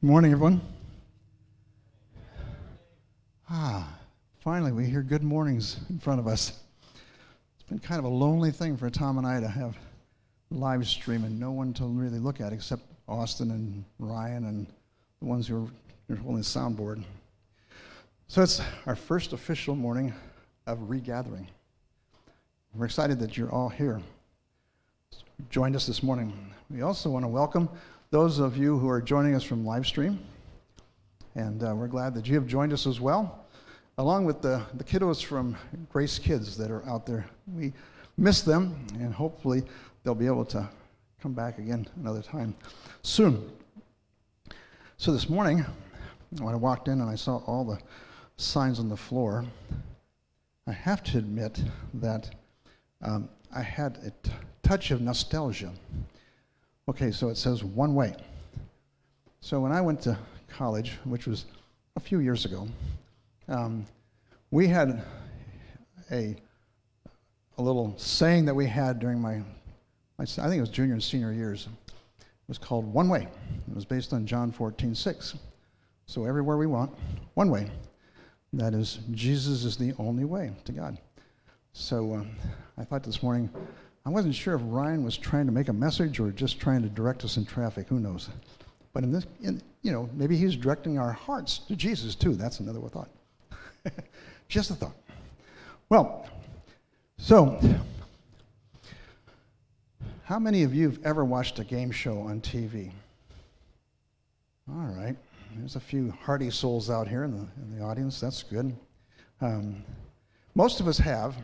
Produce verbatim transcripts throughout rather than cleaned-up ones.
Good morning, everyone. Ah, finally we hear good mornings in front of us. It's been kind of a lonely thing for Tom and I to have live stream and no one to really look at except Austin and Ryan and the ones who are holding the soundboard. So it's our first official morning of regathering. We're excited that you're all here. Joined us this morning. We also want to welcome those of you who are joining us from live stream, and uh, we're glad that you have joined us as well, along with the, the kiddos from Grace Kids that are out there. We miss them, and hopefully they'll be able to come back again another time soon. So this morning, when I walked in and I saw all the signs on the floor, I have to admit that um, I had a t- touch of nostalgia. Okay, so it says one way. So when I went to college, which was a few years ago, um, we had a a little saying that we had during my, my, I think it was junior and senior years. It was called one way. It was based on John fourteen six. So everywhere we want, one way. That is, Jesus is the only way to God. So um, I thought this morning, I wasn't sure if Ryan was trying to make a message or just trying to direct us in traffic. Who knows? But in this, in, you know, maybe he's directing our hearts to Jesus too. That's another thought. Just a thought. Well, so how many of you have ever watched a game show on T V? All right. There's a few hardy souls out here in the, in the audience. That's good. Um, most of us have.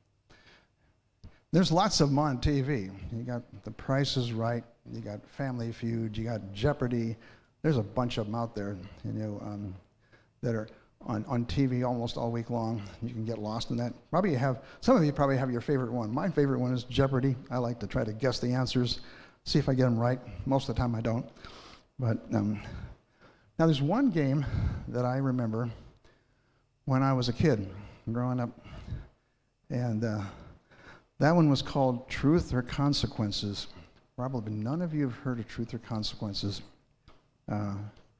There's lots of them on T V. You got The Price is Right, you got Family Feud, you got Jeopardy. There's a bunch of them out there, you know, um, that are on, on T V almost all week long. You can get lost in that. Probably you have, some of you probably have your favorite one. My favorite one is Jeopardy. I like to try to guess the answers, see if I get them right. Most of the time I don't. But um, now there's one game that I remember when I was a kid, growing up, and uh, that one was called Truth or Consequences. Probably none of you have heard of Truth or Consequences. Uh,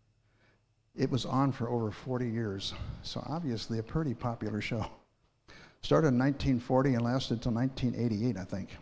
it was on for over forty years, so obviously a pretty popular show. Started in nineteen forty and lasted until nineteen eighty-eight, I think.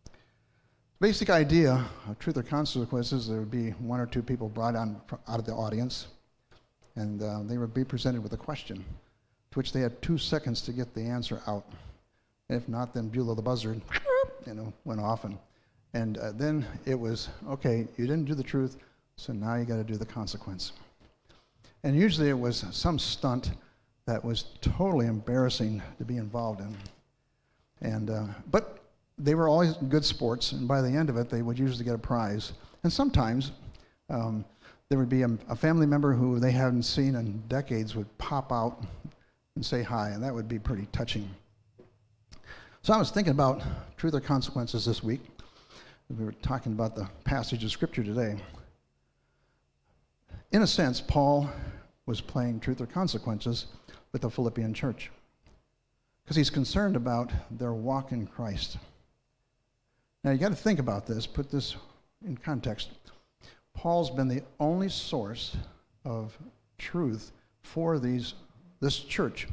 Basic idea of Truth or Consequences, there would be one or two people brought on out of the audience, and uh, they would be presented with a question, to which they had two seconds to get the answer out. If not, then Beulah the buzzard, you know, went off, and and uh, then it was, okay, you didn't do the truth, so now you got to do the consequence. And usually it was some stunt that was totally embarrassing to be involved in. And uh, but they were always good sports, and by the end of it, they would usually get a prize. And sometimes um, there would be a, a family member who they hadn't seen in decades would pop out and say hi, and that would be pretty touching. So I was thinking about Truth or Consequences this week. We were talking about the passage of Scripture today. In a sense, Paul was playing Truth or Consequences with the Philippian church because he's concerned about their walk in Christ. Now you got to think about this, put this in context. Paul's been the only source of truth for these this church.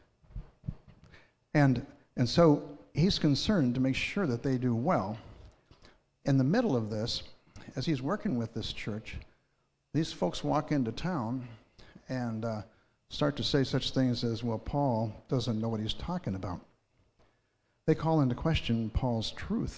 And and so he's concerned to make sure that they do well. In the middle of this, as he's working with this church, these folks walk into town and uh, start to say such things as, well, Paul doesn't know what he's talking about. They call into question Paul's truth.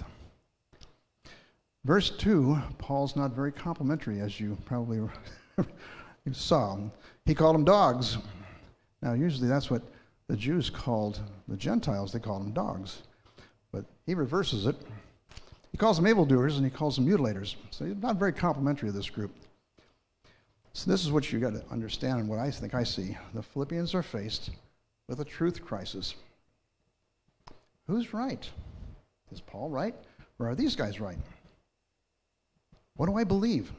Verse two, Paul's not very complimentary, as you probably saw. He called them dogs. Now, usually that's what the Jews called the Gentiles. They called them dogs. But he reverses it. He calls them evildoers and he calls them mutilators. So he's not very complimentary of this group. So this is what you got to understand and what I think I see. The Philippians are faced with a truth crisis. Who's right? Is Paul right? Or are these guys right? What do I believe?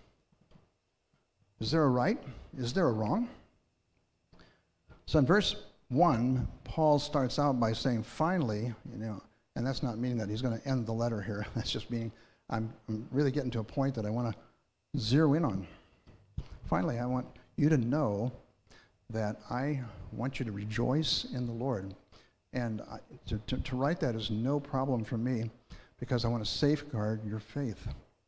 Is there a right? Is there a wrong? So in verse one, Paul starts out by saying, finally, you know, and that's not meaning that he's going to end the letter here. That's just meaning I'm, I'm really getting to a point that I want to zero in on. finally, I want you to know that I want you to rejoice in the Lord. And I, to, to, to write that is no problem for me, because I want to safeguard your faith.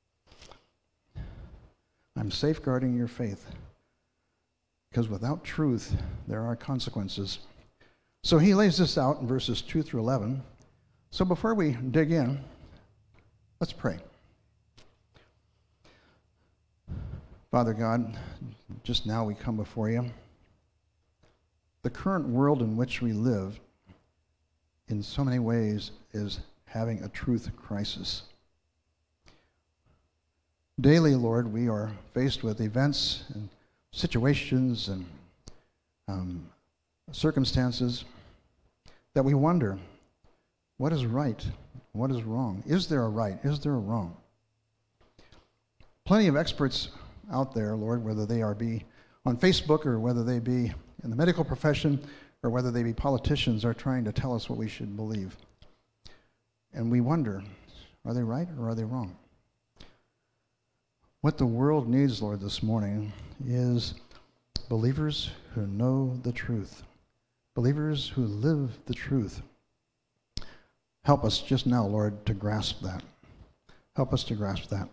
I'm safeguarding your faith, because without truth, there are consequences. So he lays this out in verses two through eleven. So before we dig in, let's pray. Father God, just now we come before you. The current world in which we live, in so many ways, is having a truth crisis. Daily, Lord, we are faced with events and situations and um, circumstances that we wonder, what is right? What is wrong? Is there a right? Is there a wrong? Plenty of experts out there, Lord, whether they are be on Facebook or whether they be in the medical profession or whether they be politicians, are trying to tell us what we should believe. And we wonder, are they right or are they wrong? What the world needs, Lord, this morning is believers who know the truth, believers who live the truth. Help us just now, Lord, to grasp that. Help us to grasp that.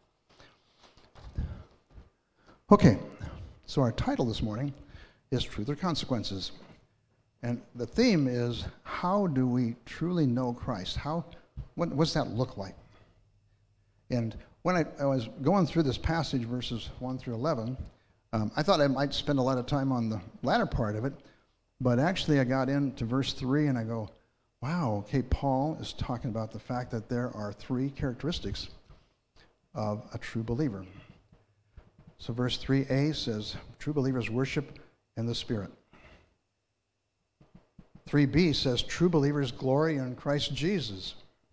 Okay, so our title this morning is Truth or Consequences. And the theme is, how do we truly know Christ? How, what, what's that look like? And when I, I was going through this passage, verses one through eleven, um, I thought I might spend a lot of time on the latter part of it, but actually I got into verse three and I go, wow, okay, Paul is talking about the fact that there are three characteristics of a true believer. So verse three a says, true believers worship in the Spirit. three b says, true believers glory in Christ Jesus.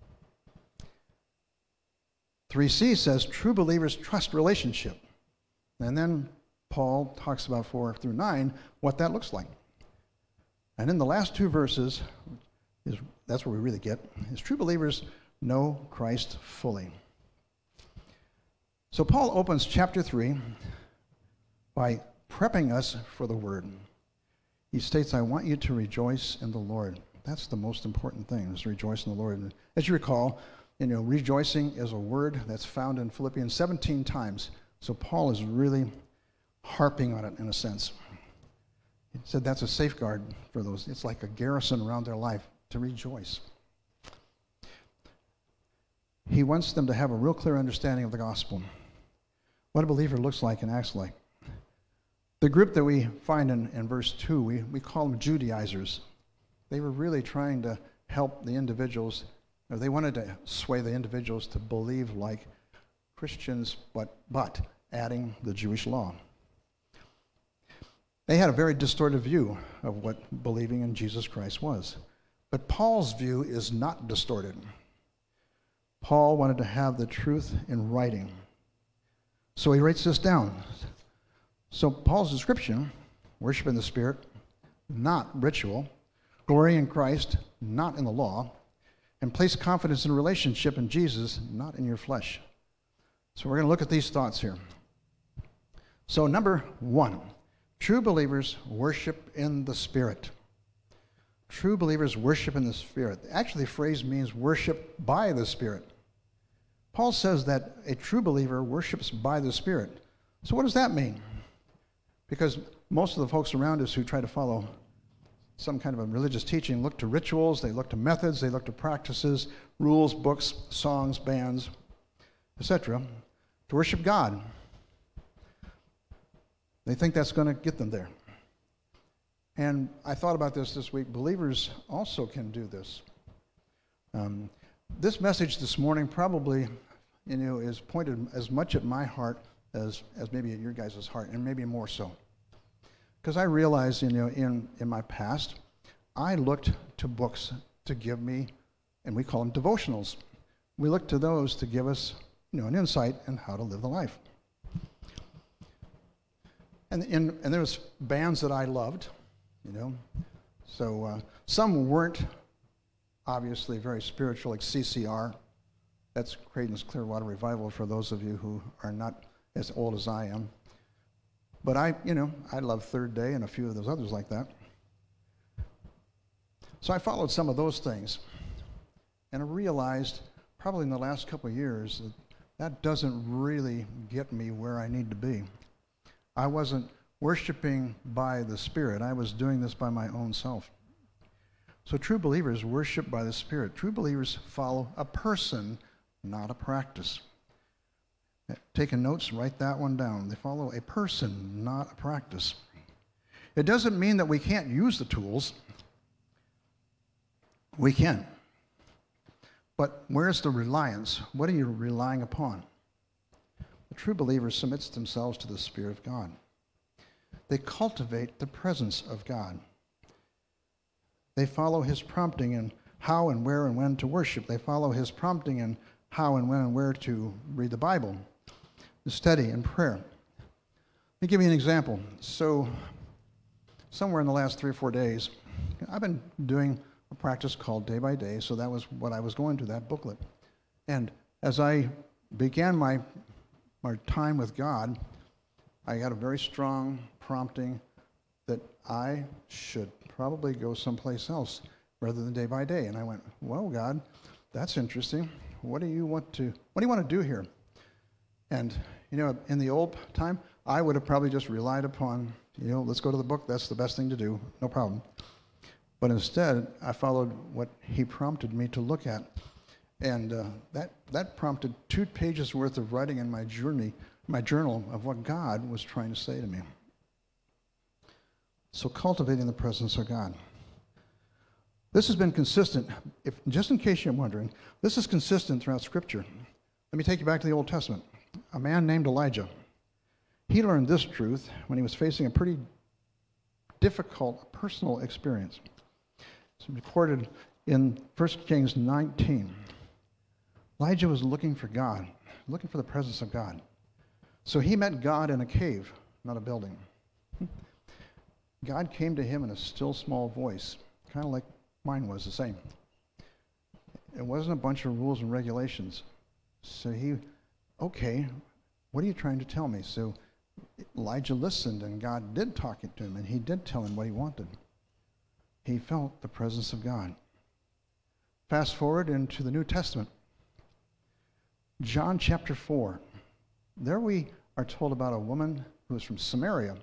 three c says, true believers trust relationship. And then Paul talks about four through nine, what that looks like. And in the last two verses, is that's where we really get, is true believers know Christ fully. So Paul opens chapter three by prepping us for the word. He states, I want you to rejoice in the Lord. That's the most important thing, is to rejoice in the Lord. And as you recall, you know, rejoicing is a word that's found in Philippians seventeen times. So Paul is really harping on it in a sense. He said that's a safeguard for those. It's like a garrison around their life to rejoice. He wants them to have a real clear understanding of the gospel, what a believer looks like and acts like. The group that we find in, in verse two, we, we call them Judaizers. They were really trying to help the individuals, or they wanted to sway the individuals to believe like Christians, but, but adding the Jewish law. They had a very distorted view of what believing in Jesus Christ was. But Paul's view is not distorted. Paul wanted to have the truth in writing. So he writes this down. So Paul's description, worship in the Spirit, not ritual, glory in Christ, not in the law, and place confidence in relationship in Jesus, not in your flesh. So we're going to look at these thoughts here. So number one, true believers worship in the Spirit. True believers worship in the Spirit. Actually, the phrase means worship by the Spirit. Paul says that a true believer worships by the Spirit. So what does that mean? Because most of the folks around us who try to follow some kind of a religious teaching look to rituals, they look to methods, they look to practices, rules, books, songs, bands, et cetera, to worship God. They think that's going to get them there. And I thought about this this week. Believers also can do this. Um, this message this morning probably, you know, is pointed as much at my heart as, as maybe at your guys' heart, and maybe more so. Because I realized, you know, in, in my past, I looked to books to give me, and we call them devotionals. We looked to those to give us, you know, an insight in how to live the life. And, in, and there was bands that I loved, you know. So uh, some weren't obviously very spiritual, like C C R. That's Creedence Clearwater Revival for those of you who are not as old as I am. But I, you know, I love Third Day and a few of those others like that. So I followed some of those things. And I realized probably in the last couple of years that that doesn't really get me where I need to be. I wasn't worshiping by the Spirit. I was doing this by my own self. So true believers worship by the Spirit. True believers follow a person, not a practice. Taking notes, write that one down. They follow a person, not a practice. It doesn't mean that we can't use the tools. We can. But where's the reliance? What are you relying upon? The true believer submits themselves to the Spirit of God. They cultivate the presence of God. They follow his prompting in how and where and when to worship. They follow his prompting in how and when and where to read the Bible, to study and prayer. Let me give you an example. So somewhere in the last three or four days, I've been doing a practice called Day by Day, so that was what I was going to, that booklet. And as I began my, my time with God, I got a very strong prompting that I should probably go someplace else rather than day by day. And I went, well, God, that's interesting. What do you want to, what do you want to do here? And, you know, in the old time, I would have probably just relied upon, you know, let's go to the book. That's the best thing to do. No problem. But instead, I followed what he prompted me to look at. And uh, that, that prompted two pages worth of writing in my journey, my journal of what God was trying to say to me. So cultivating the presence of God. This has been consistent. If, just in case you're wondering, this is consistent throughout Scripture. Let me take you back to the Old Testament. A man named Elijah. He learned this truth when he was facing a pretty difficult personal experience. It's recorded in First Kings nineteen. Elijah was looking for God, looking for the presence of God. So he met God in a cave, not a building. God came to him in a still small voice, kind of like mine was the same. It wasn't a bunch of rules and regulations. So he, okay, what are you trying to tell me? So Elijah listened, and God did talk to him, and he did tell him what he wanted. He felt the presence of God. Fast forward into the New Testament. John chapter four. There we are told about a woman who was from Samaria.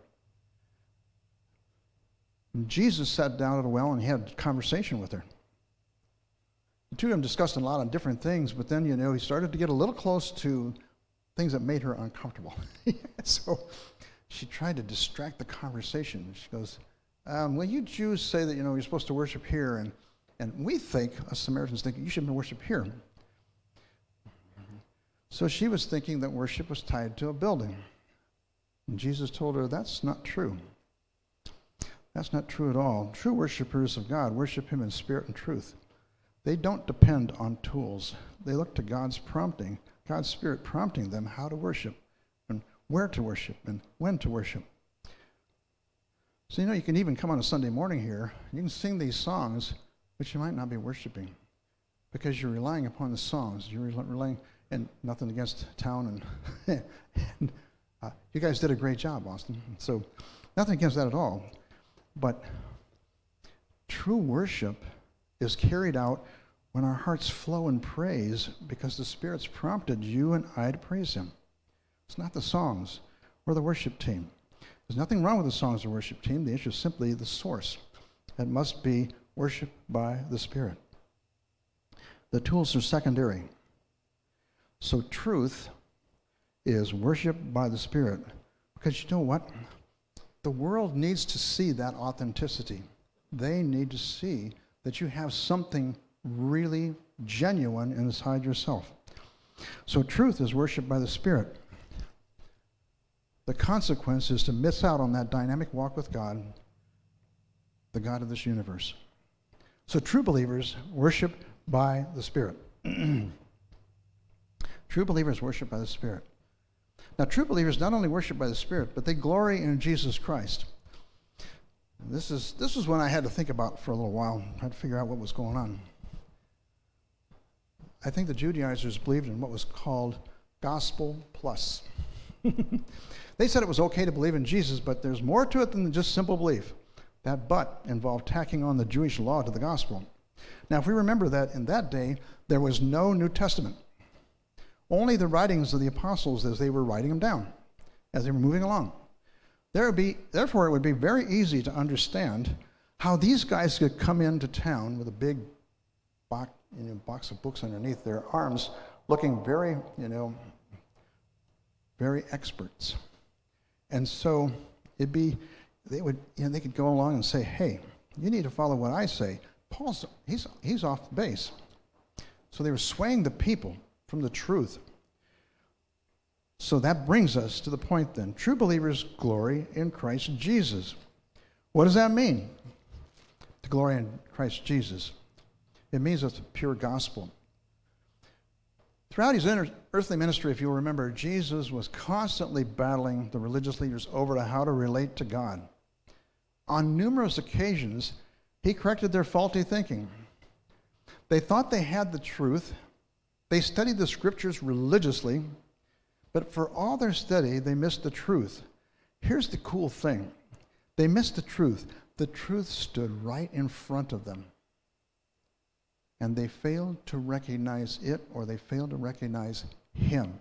And Jesus sat down at a well and he had a conversation with her. The two of them discussed a lot of different things, but then, you know, he started to get a little close to things that made her uncomfortable. So she tried to distract the conversation. She goes, um, well, you Jews say that, you know, you're supposed to worship here, and, and we think, us Samaritans think, you should worship here. So she was thinking that worship was tied to a building. And Jesus told her, that's not true. That's not true at all. True worshipers of God worship him in spirit and truth. They don't depend on tools. They look to God's prompting, God's Spirit prompting them how to worship and where to worship and when to worship. So, you know, you can even come on a Sunday morning here, you can sing these songs, but you might not be worshiping because you're relying upon the songs. You're relying, and nothing against town, and, and uh, you guys did a great job, Austin. So nothing against that at all. But true worship is carried out when our hearts flow in praise because the Spirit's prompted you and I to praise him. It's not the songs or the worship team. There's nothing wrong with the songs or worship team. The issue is simply the source. It must be worship by the Spirit. The tools are secondary. So truth is worship by the Spirit. Because you know what? The world needs to see that authenticity. They need to see that you have something really genuine inside yourself. So truth is worship by the Spirit. The consequence is to miss out on that dynamic walk with God, the God of this universe. So true believers worship by the Spirit. True believers worship by the Spirit. Now, true believers not only worship by the Spirit, but they glory in Jesus Christ. This is this is one I had to think about for a little while, trying to figure out what was going on. I think the Judaizers believed in what was called gospel plus. They said it was okay to believe in Jesus, but there's more to it than just simple belief. That but involved tacking on the Jewish law to the gospel. Now, if we remember that in that day, there was no New Testament. Only the writings of the apostles as they were writing them down, as they were moving along. There would be, therefore, it would be very easy to understand how these guys could come into town with a big box, you know, box of books underneath their arms, looking very, you know, very experts. And so it'd be, they would, you know, they could go along and say, hey, you need to follow what I say. Paul's, he's, he's off base. So they were swaying the people from the truth. So that brings us to the point then. True believers glory in Christ Jesus. What does that mean? To glory in Christ Jesus. It means it's a pure gospel. Throughout his earthly ministry, if you'll remember, Jesus was constantly battling the religious leaders over to how to relate to God. On numerous occasions, he corrected their faulty thinking. They thought they had the truth. They studied the scriptures religiously, but for all their study, they missed the truth. Here's the cool thing. They missed the truth. The truth stood right in front of them. And they failed to recognize it, or they failed to recognize him.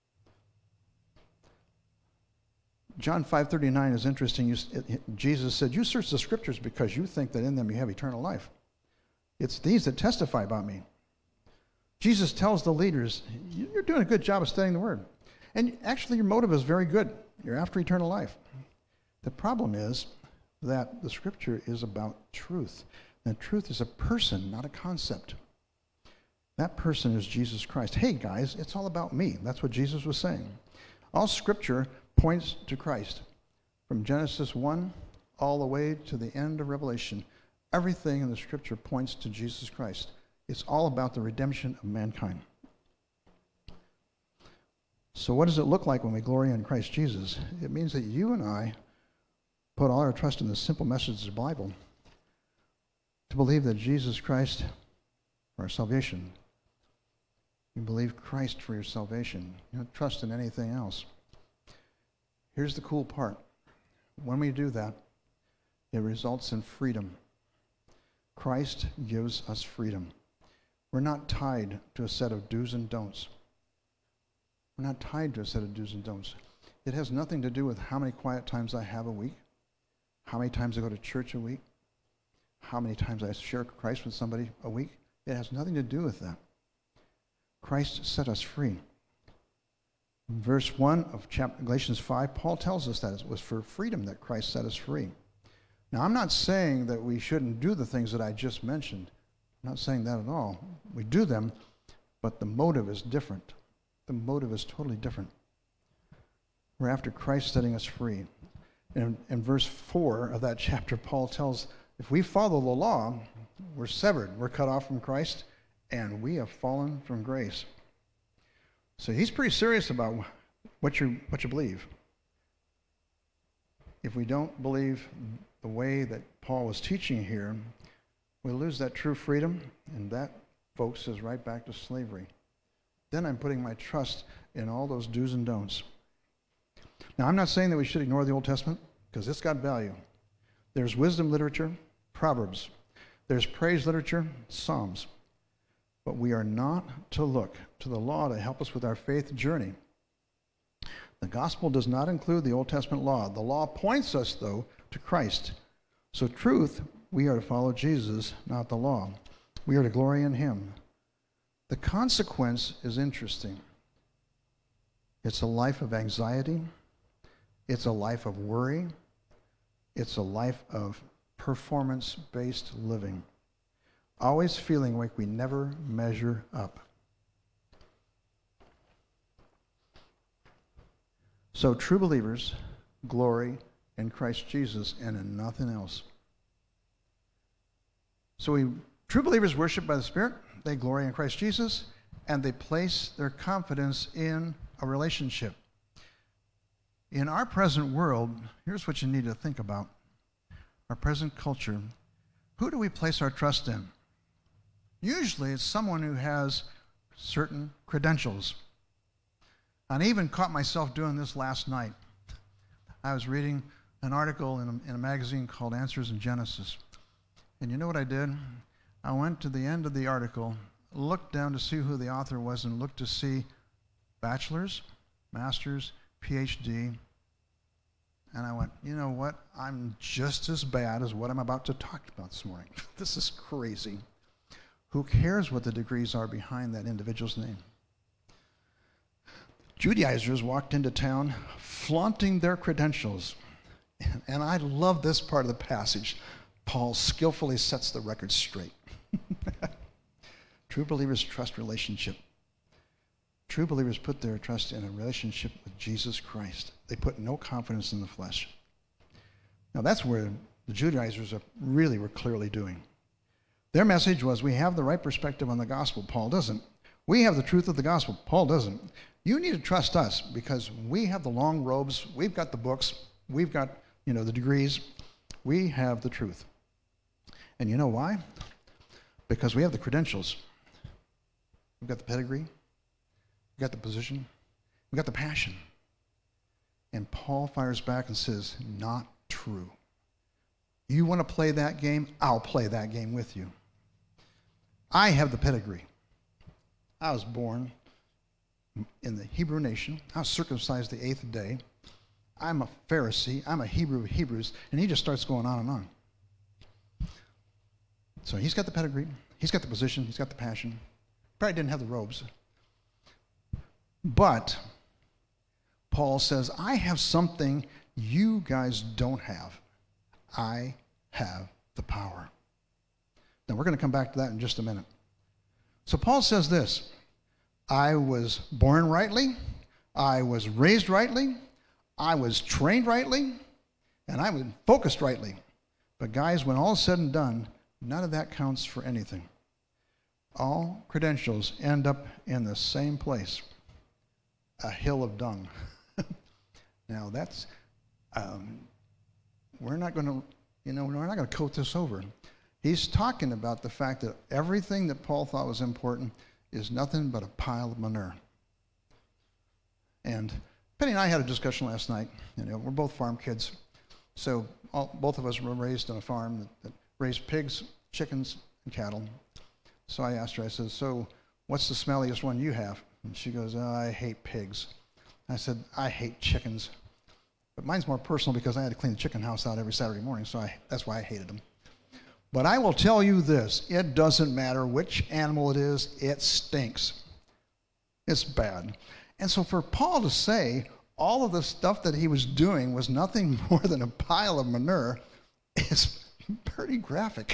John five thirty-nine is interesting. You, it, Jesus said, you search the scriptures because you think that in them you have eternal life. It's these that testify about me. Jesus tells the leaders, you're doing a good job of studying the word. And actually your motive is very good. You're after eternal life. The problem is that the scripture is about truth. And truth is a person, not a concept. That person is Jesus Christ. Hey guys, it's all about me. That's what Jesus was saying. All scripture points to Christ. From Genesis one all the way to the end of Revelation, everything in the scripture points to Jesus Christ. It's all about the redemption of mankind. So what does it look like when we glory in Christ Jesus? It means that you and I put all our trust in the simple message of the Bible to believe that Jesus Christ for our salvation. You believe Christ for your salvation. You don't trust in anything else. Here's the cool part. When we do that, it results in freedom. Christ gives us freedom. We're not tied to a set of do's and don'ts. We're not tied to a set of do's and don'ts. It has nothing to do with how many quiet times I have a week, how many times I go to church a week, how many times I share Christ with somebody a week. It has nothing to do with that. Christ set us free. In verse one of chapter Galatians five, Paul tells us that it was for freedom that Christ set us free. Now, I'm not saying that we shouldn't do the things that I just mentioned. I'm not saying that at all. We do them, but the motive is different. The motive is totally different. We're after Christ setting us free. In, in verse four of that chapter, Paul tells, if we follow the law, we're severed. We're cut off from Christ, and we have fallen from grace. So he's pretty serious about what you what you believe. If we don't believe the way that Paul was teaching here, we lose that true freedom, and that, folks, is right back to slavery. Then I'm putting my trust in all those do's and don'ts. Now, I'm not saying that we should ignore the Old Testament, because it's got value. There's wisdom literature, Proverbs. There's praise literature, Psalms. But we are not to look to the law to help us with our faith journey. The gospel does not include the Old Testament law. The law points us, though, to Christ. So truth, we are to follow Jesus, not the law. We are to glory in him. The consequence is interesting. It's a life of anxiety. It's a life of worry. It's a life of performance-based living. Always feeling like we never measure up. So true believers glory in Christ Jesus and in nothing else. So we true believers worship by the Spirit, they glory in Christ Jesus, and they place their confidence in a relationship. In our present world, here's what you need to think about. Our present culture, who do we place our trust in? Usually it's someone who has certain credentials. And I even caught myself doing this last night. I was reading an article in a, in a magazine called Answers in Genesis. And you know what I did? I went to the end of the article, looked down to see who the author was, and looked to see bachelor's, master's, P H D. And I went, you know what? I'm just as bad as what I'm about to talk about this morning. This is crazy. Who cares what the degrees are behind that individual's name? Judaizers walked into town flaunting their credentials. And I love this part of the passage. Paul skillfully sets the record straight. True believers trust relationship. True believers put their trust in a relationship with Jesus Christ. They put no confidence in the flesh. Now that's where the Judaizers are really were clearly doing. Their message was, we have the right perspective on the gospel. Paul doesn't. We have the truth of the gospel. Paul doesn't. You need to trust us because we have the long robes. We've got the books. We've got, you know, the degrees. We have the truth. And you know why? Because we have the credentials. We've got the pedigree. We've got the position. We've got the passion. And Paul fires back and says, not true. You want to play that game? I'll play that game with you. I have the pedigree. I was born in the Hebrew nation. I was circumcised the eighth day. I'm a Pharisee. I'm a Hebrew of Hebrews. And he just starts going on and on. So he's got the pedigree. He's got the position. He's got the passion. Probably didn't have the robes. But Paul says, I have something you guys don't have. I have the power. Now, we're going to come back to that in just a minute. So Paul says this, I was born rightly, I was raised rightly, I was trained rightly, and I was focused rightly. But guys, when all is said and done, none of that counts for anything. All credentials end up in the same place, a hill of dung. Now that's, um, we're not going to, you know, we're not going to coat this over. He's talking about the fact that everything that Paul thought was important is nothing but a pile of manure. And Penny and I had a discussion last night. You know, we're both farm kids. So all, both of us were raised on a farm that, that raised pigs, chickens, and cattle. So I asked her, I said, so what's the smelliest one you have? And she goes, oh, I hate pigs. I said, I hate chickens. But mine's more personal because I had to clean the chicken house out every Saturday morning, so I, that's why I hated them. But I will tell you this, it doesn't matter which animal it is, it stinks. It's bad. And so for Paul to say all of the stuff that he was doing was nothing more than a pile of manure is pretty graphic.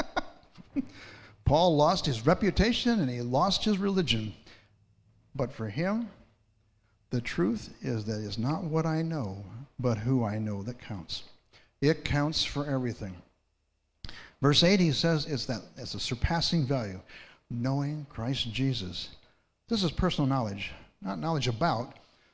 Paul lost his reputation and he lost his religion. But for him, the truth is that it's not what I know, but who I know that counts. It counts for everything. Verse eight, he says it's that it's a surpassing value, knowing Christ Jesus. This is personal knowledge, not knowledge about,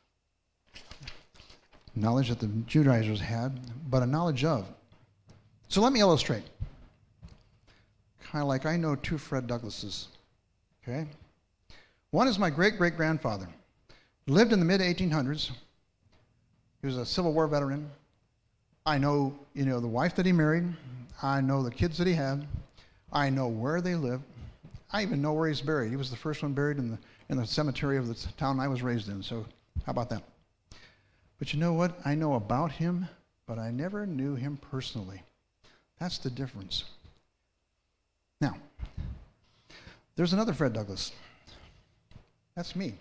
knowledge that the Judaizers had, but a knowledge of. So let me illustrate. Kind of like I know two Fred Douglasses, okay? One is my great-great-grandfather. Lived in the mid eighteen hundreds. He was a Civil War veteran. I know, you know, the wife that he married. I know the kids that he had. I know where they lived. I even know where he's buried. He was the first one buried in the in the cemetery of the town I was raised in. So how about that? But you know what? I know about him, but I never knew him personally. That's the difference. Now, there's another Fred Douglass. That's me.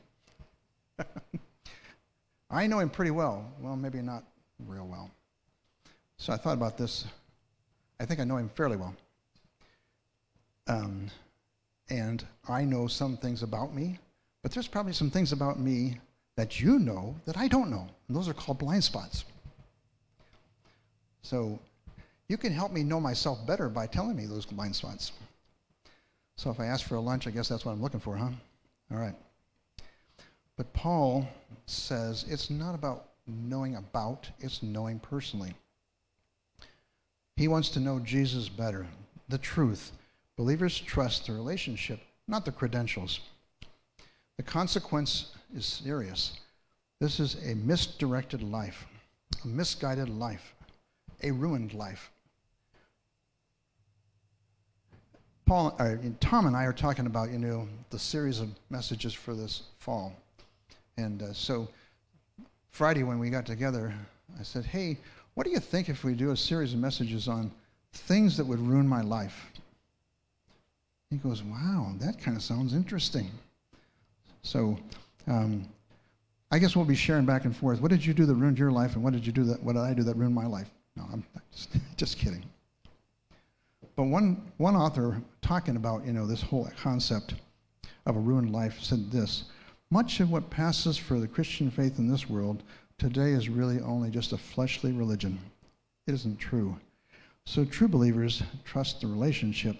I know him pretty well. Well, maybe not real well. So I thought about this. I think I know him fairly well. Um, and I know some things about me, but there's probably some things about me that you know that I don't know. And those are called blind spots. So you can help me know myself better by telling me those blind spots. So if I ask for a lunch, I guess that's what I'm looking for, huh? All right. But Paul says it's not about knowing about, it's knowing personally. He wants to know Jesus better, the truth. Believers trust the relationship, not the credentials. The consequence is serious. This is a misdirected life, a misguided life, a ruined life. Paul, uh, Tom and I are talking about, you know, the series of messages for this fall. And uh, so Friday when we got together, I said, hey, what do you think if we do a series of messages on things that would ruin my life? He goes, wow, that kind of sounds interesting. So um, I guess we'll be sharing back and forth. What did you do that ruined your life, and what did you do that? What did I do that ruined my life? No, I'm just, just kidding. But one one author talking about, you know, this whole concept of a ruined life said this: much of what passes for the Christian faith in this world today is really only just a fleshly religion. It isn't true. So true believers trust the relationship,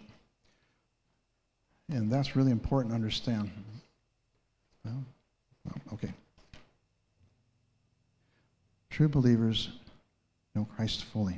and that's really important to understand. Well, well, okay. True believers know Christ fully.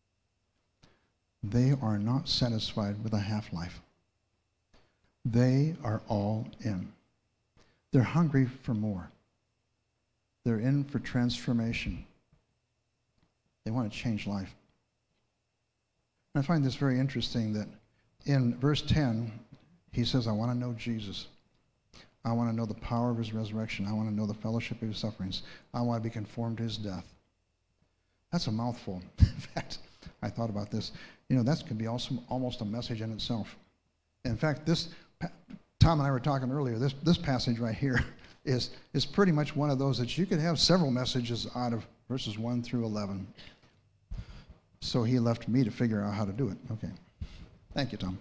They are not satisfied with a half-life. They are all in. They're hungry for more. They're in for transformation. They want to change life. And I find this very interesting that in verse ten, he says, I want to know Jesus. I want to know the power of his resurrection. I want to know the fellowship of his sufferings. I want to be conformed to his death. That's a mouthful. In fact, I thought about this. You know, that could be also almost a message in itself. In fact, this, Tom and I were talking earlier, this, this passage right here is, is pretty much one of those that you could have several messages out of verses one through eleven. So he left me to figure out how to do it. Okay. Thank you, Tom.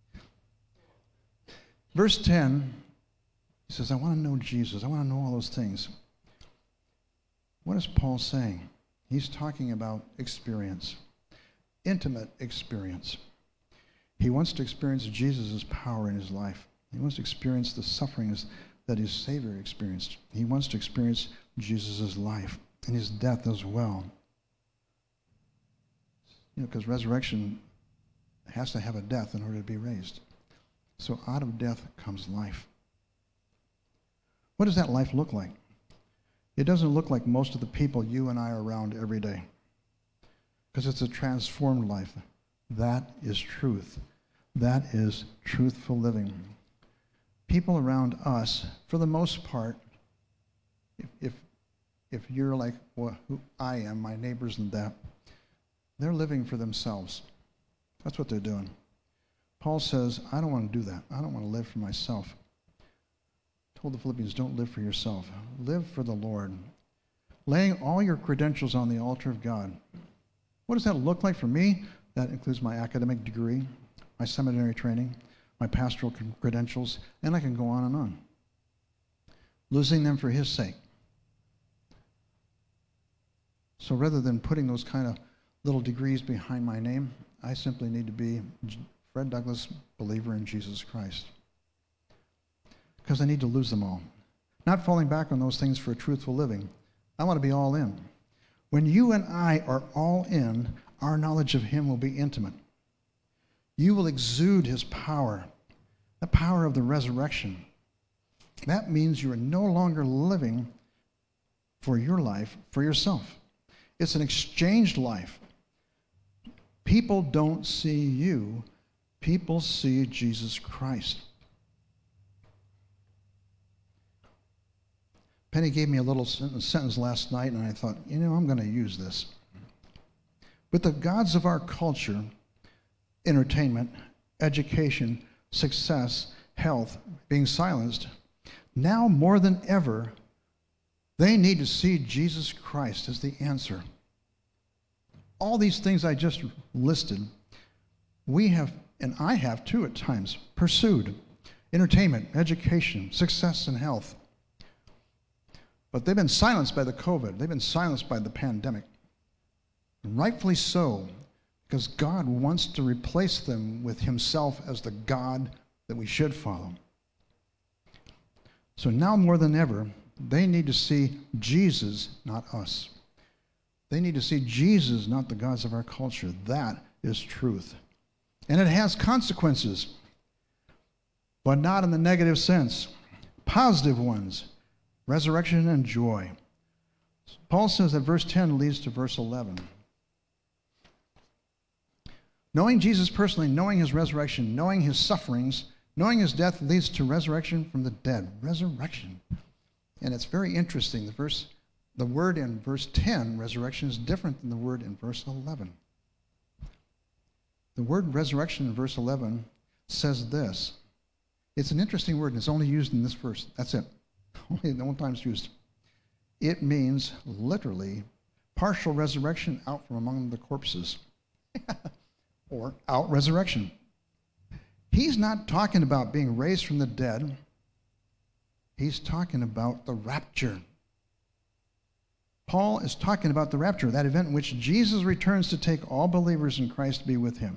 Verse ten, he says, I want to know Jesus. I want to know all those things. What is Paul saying? He's talking about experience. Intimate experience. He wants to experience Jesus' power in his life. He wants to experience the sufferings that his Savior experienced. He wants to experience Jesus' life and his death as well. You know, because resurrection has to have a death in order to be raised. So out of death comes life. What does that life look like? It doesn't look like most of the people you and I are around every day, because it's a transformed life. That is truth. That is truthful living. People around us, for the most part, if if, if you're like well, who I am, my neighbors and that, they're living for themselves. That's what they're doing. Paul says, I don't want to do that. I don't want to live for myself. I told the Philippians, don't live for yourself. Live for the Lord. Laying all your credentials on the altar of God. What does that look like for me? That includes my academic degree, my seminary training, my pastoral credentials, and I can go on and on. Losing them for his sake. So rather than putting those kind of little degrees behind my name, I simply need to be Fred Douglas, believer in Jesus Christ. Because I need to lose them all. Not falling back on those things for a truthful living. I want to be all in. When you and I are all in, our knowledge of him will be intimate. You will exude his power, the power of the resurrection. That means you are no longer living for your life, for yourself. It's an exchanged life. People don't see you. People see Jesus Christ. Penny gave me a little sentence last night, and I thought, you know, I'm going to use this. With the gods of our culture, entertainment, education, success, health being silenced, now more than ever, they need to see Jesus Christ as the answer. All these things I just listed, we have, and I have too at times, pursued. Entertainment, education, success, and health. But they've been silenced by the COVID. They've been silenced by the pandemic. And rightfully so, because God wants to replace them with himself as the God that we should follow. So now more than ever, they need to see Jesus, not us. They need to see Jesus, not the gods of our culture. That is truth. And it has consequences, but not in the negative sense. Positive ones. Resurrection and joy. Paul says that verse ten leads to verse eleven. Knowing Jesus personally, knowing his resurrection, knowing his sufferings, knowing his death leads to resurrection from the dead. Resurrection. And it's very interesting. The verse, the word in verse ten, resurrection, is different than the word in verse eleven. The word resurrection in verse eleven says this. It's an interesting word, and it's only used in this verse. That's it. Only the one time it's used. It means literally partial resurrection out from among the corpses. Or out resurrection. He's not talking about being raised from the dead. He's talking about the rapture. Paul is talking about the rapture, that event in which Jesus returns to take all believers in Christ to be with him.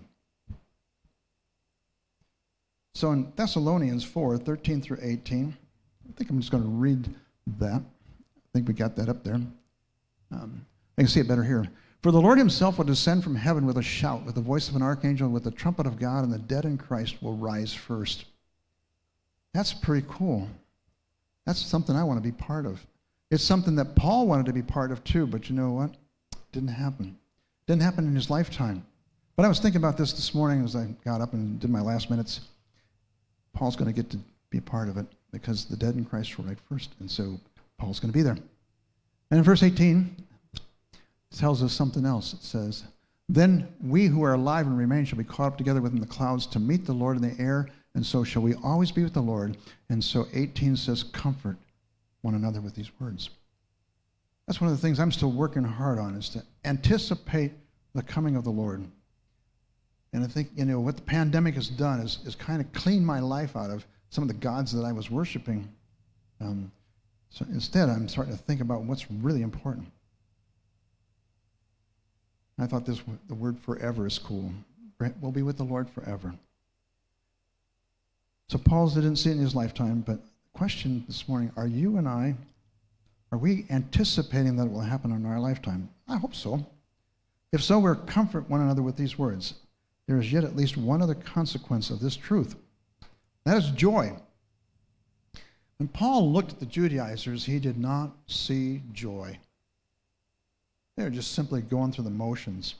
So in Thessalonians four, thirteen through eighteen, I think I'm just going to read that. I think we got that up there. Um, I can see it better here. For the Lord himself will descend from heaven with a shout, with the voice of an archangel, and with the trumpet of God, and the dead in Christ will rise first. That's pretty cool. That's something I want to be part of. It's something that Paul wanted to be part of too, but you know what? It didn't happen. It didn't happen in his lifetime. But I was thinking about this this morning as I got up and did my last minutes. Paul's going to get to be a part of it because the dead in Christ will rise first, and so Paul's going to be there. And in verse eighteen, it tells us something else. It says, then we who are alive and remain shall be caught up together within the clouds to meet the Lord in the air, and so shall we always be with the Lord. And so eighteen says, comfort one another with these words. That's one of the things I'm still working hard on, is to anticipate the coming of the Lord. And I think, you know, what the pandemic has done is, is kind of cleaned my life out of some of the gods that I was worshiping. Um, so instead, I'm starting to think about what's really important. I thought this, the word forever is cool. We'll be with the Lord forever. So Paul didn't see it in his lifetime, but the question this morning, are you and I, are we anticipating that it will happen in our lifetime? I hope so. If so, we'll comfort one another with these words. There is yet at least one other consequence of this truth. That is joy. When Paul looked at the Judaizers, he did not see joy. They were just simply going through the motions.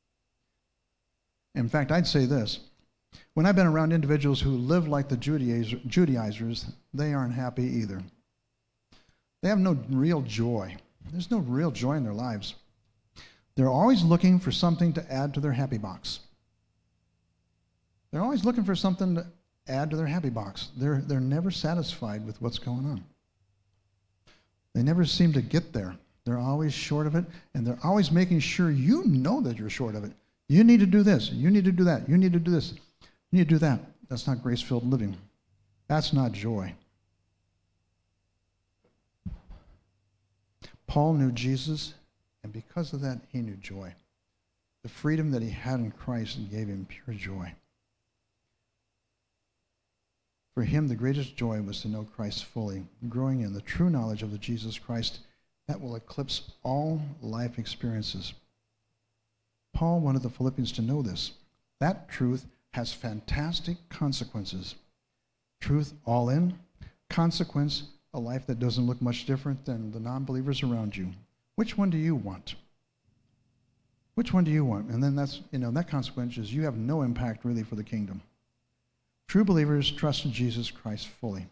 In fact, I'd say this. When I've been around individuals who live like the Judaizer, Judaizers, they aren't happy either. They have no real joy. There's no real joy in their lives. They're always looking for something to add to their happy box. They're always looking for something to add to their happy box. They're, they're never satisfied with what's going on. They never seem to get there. They're always short of it, and they're always making sure you know that you're short of it. You need to do this. You need to do that. You need to do this. You need to do that. That's not grace-filled living. That's not joy. Paul knew Jesus, and because of that, he knew joy. The freedom that he had in Christ gave him pure joy. For him, the greatest joy was to know Christ fully, growing in the true knowledge of the Jesus Christ that will eclipse all life experiences. Paul wanted the Philippians to know this. That truth has fantastic consequences. Truth all in, consequence, a life that doesn't look much different than the non-believers around you. Which one do you want? Which one do you want? And then that's, you know, that consequence is you have no impact really for the kingdom. True believers trust in Jesus Christ fully.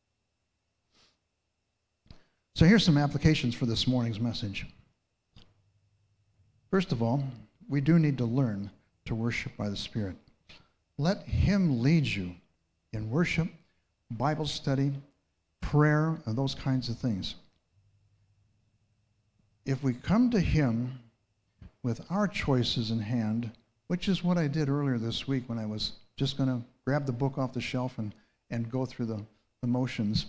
So here's some applications for this morning's message. First of all, we do need to learn to worship by the Spirit. Let him lead you in worship, Bible study, prayer, and those kinds of things. If we come to him with our choices in hand, which is what I did earlier this week when I was just going to grab the book off the shelf and, and go through the, the motions.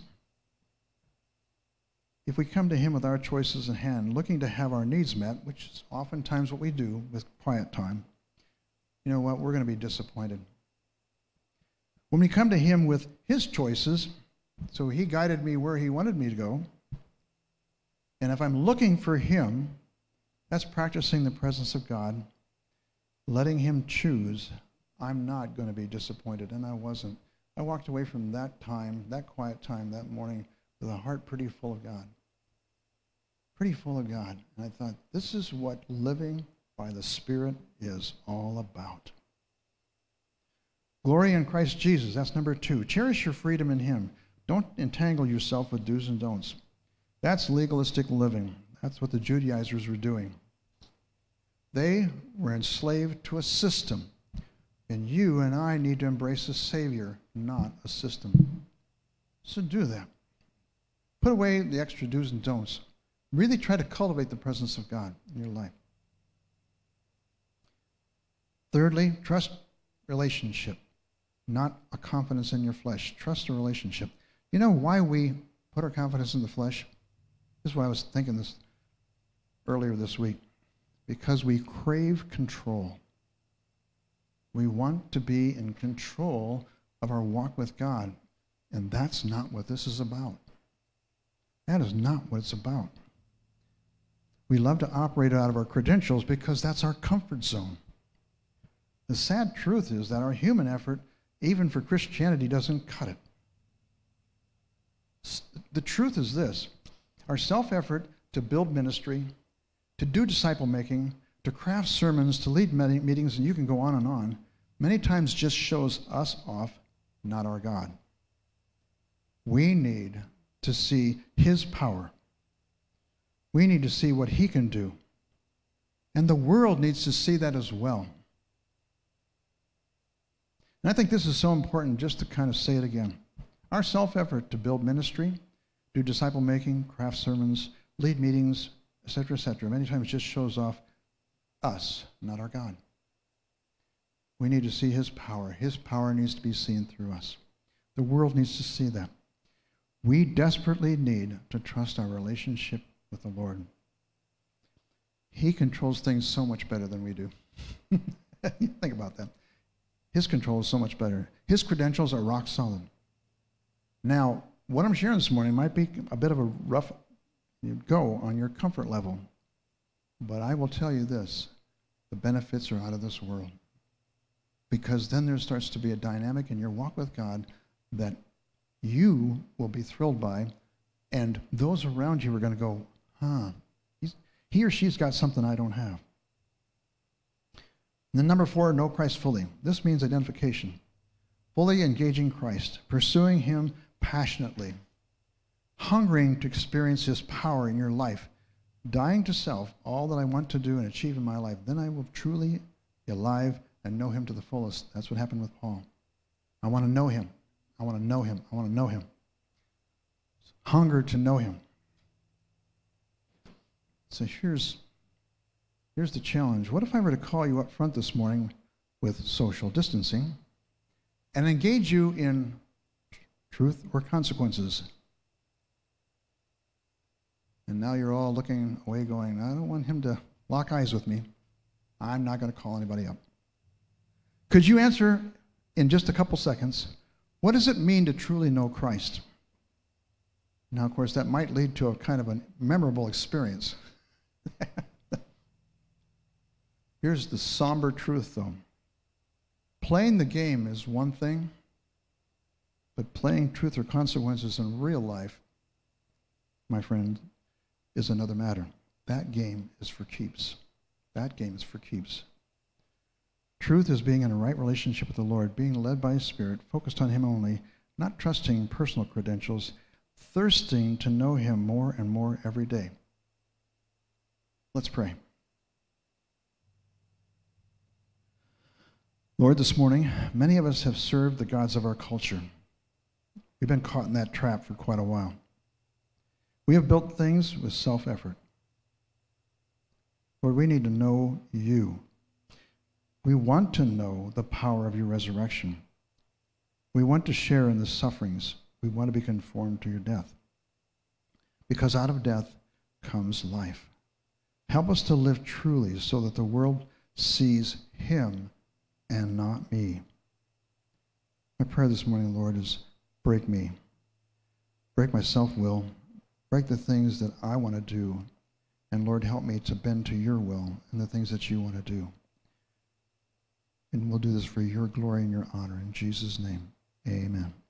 If we come to him with our choices in hand, looking to have our needs met, which is oftentimes what we do with quiet time, you know what, we're going to be disappointed. When we come to him with his choices, so he guided me where he wanted me to go, and if I'm looking for him, that's practicing the presence of God, letting him choose. I'm not going to be disappointed, and I wasn't. I walked away from that time, that quiet time that morning, with a heart pretty full of God. pretty full of God. And I thought, this is what living by the Spirit is all about. Glory in Christ Jesus, that's number two. Cherish your freedom in him. Don't entangle yourself with do's and don'ts. That's legalistic living. That's what the Judaizers were doing. They were enslaved to a system. And you and I need to embrace a Savior, not a system. So do that. Put away the extra do's and don'ts. Really try to cultivate the presence of God in your life. Thirdly, trust relationship, not a confidence in your flesh. Trust a relationship. You know why we put our confidence in the flesh? This is why I was thinking this earlier this week. Because we crave control. We want to be in control of our walk with God. And that's not what this is about. That is not what it's about. We love to operate out of our credentials because that's our comfort zone. The sad truth is that our human effort, even for Christianity, doesn't cut it. The truth is this. Our self-effort to build ministry, to do disciple making, to craft sermons, to lead meetings, and you can go on and on, many times just shows us off, not our God. We need to see his power. We need to see what he can do. And the world needs to see that as well. And I think this is so important just to kind of say it again. Our self-effort to build ministry, do disciple making, craft sermons, lead meetings, et cetera, et cetera, many times just shows off us, not our God. We need to see his power. His power needs to be seen through us. The world needs to see that. We desperately need to trust our relationship with the Lord. He controls things so much better than we do. Think about that. His control is so much better. His credentials are rock solid. Now, what I'm sharing this morning might be a bit of a rough go on your comfort level. But I will tell you this, the benefits are out of this world. Because then there starts to be a dynamic in your walk with God that you will be thrilled by, and those around you are going to go, huh, he's, he or she's got something I don't have. And then number four, know Christ fully. This means identification. Fully engaging Christ, pursuing him passionately, hungering to experience his power in your life, dying to self, all that I want to do and achieve in my life, then I will truly be alive and know him to the fullest. That's what happened with Paul. I want to know him. I want to know him. I want to know him. Hunger to know him. So here's, here's the challenge. What if I were to call you up front this morning with social distancing and engage you in truth or consequences? And now you're all looking away going, I don't want him to lock eyes with me. I'm not going to call anybody up. Could you answer in just a couple seconds, what does it mean to truly know Christ? Now, of course, that might lead to a kind of a memorable experience. Here's the somber truth, though. Playing the game is one thing, but playing truth or consequences in real life, my friend, is another matter. That game is for keeps. That game is for keeps. Truth is being in a right relationship with the Lord, being led by his Spirit, focused on him only, not trusting personal credentials, thirsting to know him more and more every day. Let's pray. Lord, this morning, many of us have served the gods of our culture. We've been caught in that trap for quite a while. We have built things with self-effort. Lord, we need to know you. We want to know the power of your resurrection. We want to share in the sufferings. We want to be conformed to your death. Because out of death comes life. Help us to live truly so that the world sees him and not me. My prayer this morning, Lord, is break me. Break my self-will. Break the things that I want to do. And Lord, help me to bend to your will and the things that you want to do. And we'll do this for your glory and your honor. In Jesus' name, amen.